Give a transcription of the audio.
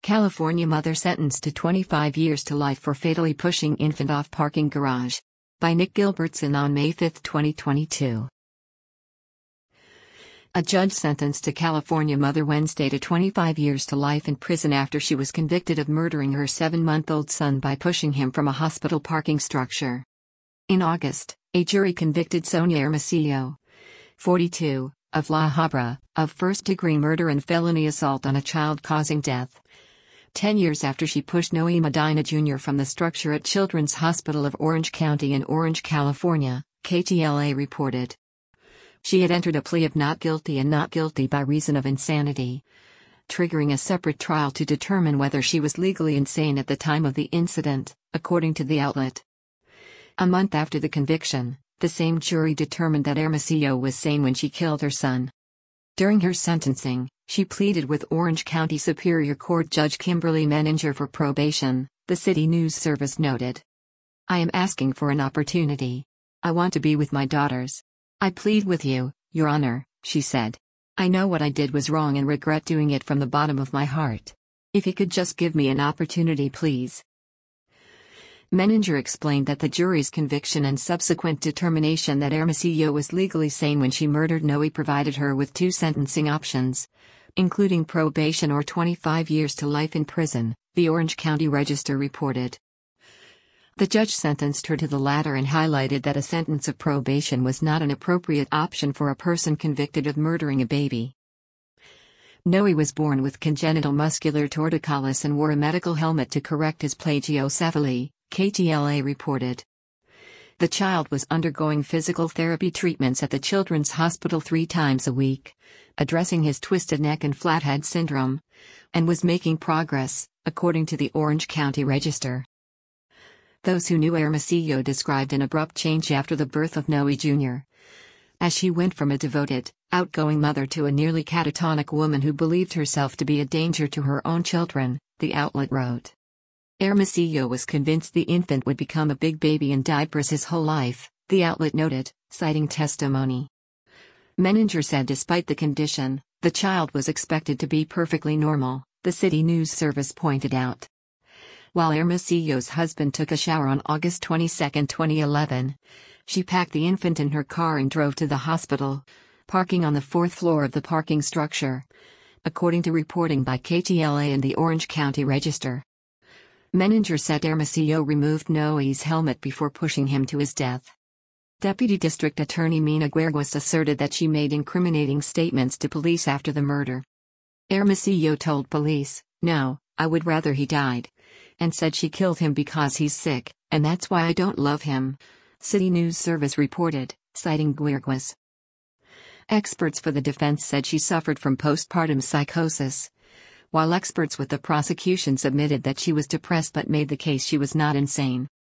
California mother sentenced to 25 years to life for fatally pushing infant off parking garage. By Nick Gilbertson on May 5, 2022. A judge sentenced a California mother Wednesday to 25 years to life in prison after she was convicted of murdering her 7-month-old son by pushing him from a hospital parking structure. In August, a jury convicted Sonia Hermosillo, 42, of La Habra, of first-degree murder and felony assault on a child causing death. 10 years after she pushed Noe Medina Jr. from the structure at Children's Hospital of Orange County in Orange, California, KTLA reported. She had entered a plea of not guilty and not guilty by reason of insanity, triggering a separate trial to determine whether she was legally insane at the time of the incident, according to the outlet. A month after the conviction, the same jury determined that Hermosillo was sane when she killed her son. During her sentencing, she pleaded with Orange County Superior Court Judge Kimberly Menninger for probation, the City News Service noted. "I am asking for an opportunity. I want to be with my daughters. I plead with you, Your Honor," she said. "I know what I did was wrong and regret doing it from the bottom of my heart. If you could just give me an opportunity, please." Menninger explained that the jury's conviction and subsequent determination that Hermosillo was legally sane when she murdered Noe provided her with 2 sentencing options, including probation or 25 years to life in prison, the Orange County Register reported. The judge sentenced her to the latter and highlighted that a sentence of probation was not an appropriate option for a person convicted of murdering a baby. Noe was born with congenital muscular torticollis and wore a medical helmet to correct his plagiocephaly, KTLA reported. The child was undergoing physical therapy treatments at the Children's Hospital 3 times a week, addressing his twisted neck and flathead syndrome, and was making progress, according to the Orange County Register. Those who knew Hermosillo described an abrupt change after the birth of Noe Jr., as she went from a devoted, outgoing mother to a nearly catatonic woman who believed herself to be a danger to her own children, the outlet wrote. Hermosillo was convinced the infant would become a big baby in diapers his whole life, the outlet noted, citing testimony. Menninger said despite the condition, the child was expected to be perfectly normal, the City News Service pointed out. While Hermosillo's husband took a shower on August 22, 2011, she packed the infant in her car and drove to the hospital, parking on the 4th floor of the parking structure, according to reporting by KTLA and the Orange County Register. Menninger said Hermosillo removed Noe's helmet before pushing him to his death. Deputy District Attorney Mina Guerguas asserted that she made incriminating statements to police after the murder. Hermosillo told police, "No, I would rather he died," and said she killed him because he's sick, and that's why I don't love him, City News Service reported, citing Guerguas. Experts for the defense said she suffered from postpartum psychosis, while experts with the prosecution submitted that she was depressed but made the case she was not insane.